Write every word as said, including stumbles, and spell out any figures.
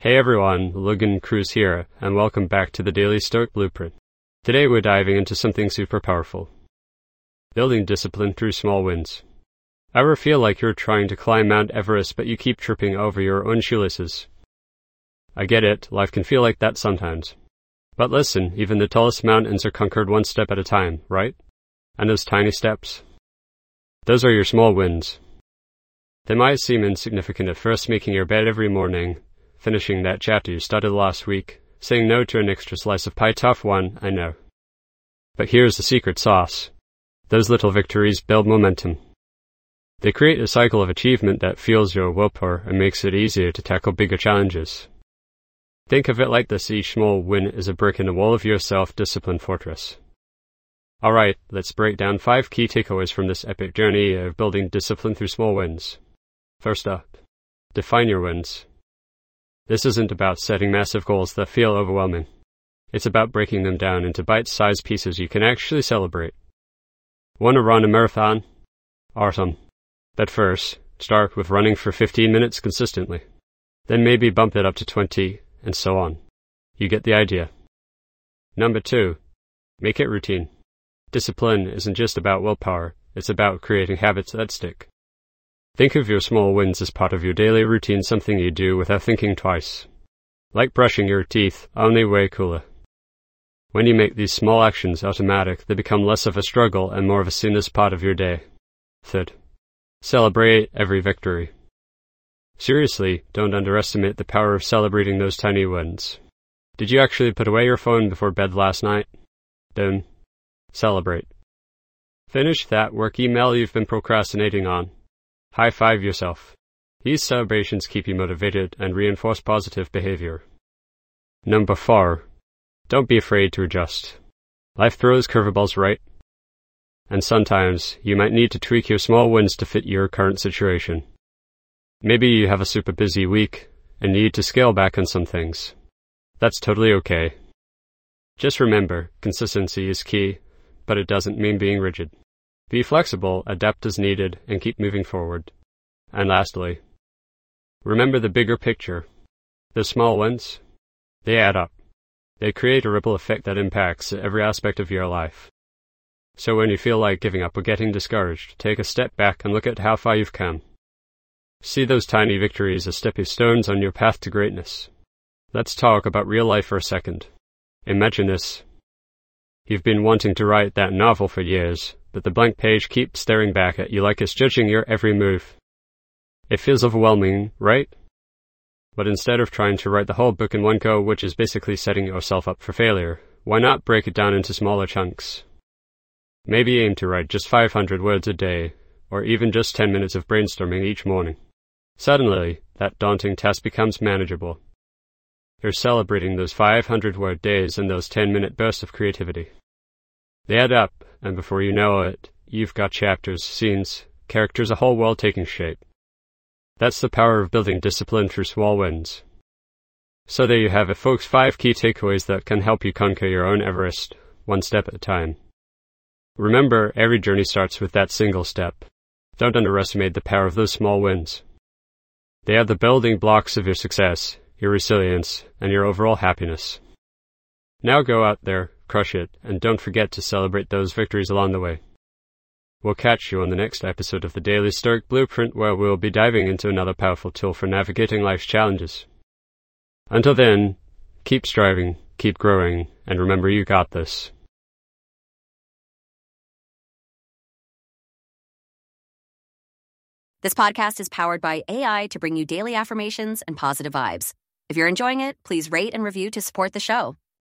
Hey everyone, Logan Cruz here, and welcome back to the Daily Stoic Blueprint. Today we're diving into something super powerful. Building discipline through small wins. Ever feel like you're trying to climb Mount Everest but you keep tripping over your own shoelaces? I get it, life can feel like that sometimes. But listen, even the tallest mountains are conquered one step at a time, right? And those tiny steps? Those are your small wins. They might seem insignificant at first, making your bed every morning, finishing that chapter you started last week, saying no to an extra slice of pie. Tough one, I know. But here's the secret sauce. Those little victories build momentum. They create a cycle of achievement that fuels your willpower and makes it easier to tackle bigger challenges. Think of it like this: each small win is a brick in the wall of your self-discipline fortress. Alright, let's break down five key takeaways from this epic journey of building discipline through small wins. First up, define your wins. This isn't about setting massive goals that feel overwhelming. It's about breaking them down into bite-sized pieces you can actually celebrate. Want to run a marathon? Awesome. But first, start with running for fifteen minutes consistently. Then maybe bump it up to twenty, and so on. You get the idea. Number two, make it routine. Discipline isn't just about willpower, it's about creating habits that stick. Think of your small wins as part of your daily routine, something you do without thinking twice. Like brushing your teeth, only way cooler. When you make these small actions automatic, they become less of a struggle and more of a seamless part of your day. Third, celebrate every victory. Seriously, don't underestimate the power of celebrating those tiny wins. Did you actually put away your phone before bed last night? Then, celebrate. Finish that work email you've been procrastinating on. High-five yourself. These celebrations keep you motivated and reinforce positive behavior. Number four, don't be afraid to adjust. Life throws curveballs, right? And sometimes you might need to tweak your small wins to fit your current situation. Maybe you have a super busy week and need to scale back on some things. That's totally okay. Just remember, consistency is key, but it doesn't mean being rigid. Be flexible, adapt as needed, and keep moving forward. And lastly, remember the bigger picture. The small wins, they add up. They create a ripple effect that impacts every aspect of your life. So when you feel like giving up or getting discouraged, take a step back and look at how far you've come. See those tiny victories as stepping stones on your path to greatness. Let's talk about real life for a second. Imagine this. You've been wanting to write that novel for years, but the blank page keeps staring back at you like it's judging your every move. It feels overwhelming, right? But instead of trying to write the whole book in one go, which is basically setting yourself up for failure, why not break it down into smaller chunks? Maybe aim to write just five hundred words a day, or even just ten minutes of brainstorming each morning. Suddenly, that daunting task becomes manageable. You're celebrating those five hundred word days and those ten minute bursts of creativity. They add up, and before you know it, you've got chapters, scenes, characters, a whole world taking shape. That's the power of building discipline through small wins. So there you have it, folks, five key takeaways that can help you conquer your own Everest, one step at a time. Remember, every journey starts with that single step. Don't underestimate the power of those small wins. They are the building blocks of your success, your resilience, and your overall happiness. Now go out there, crush it, and don't forget to celebrate those victories along the way. We'll catch you on the next episode of the Daily Stoic Blueprint, where we'll be diving into another powerful tool for navigating life's challenges. Until then, keep striving, keep growing, and remember, you got this. This podcast is powered by A I to bring you daily affirmations and positive vibes. If you're enjoying it, please rate and review to support the show.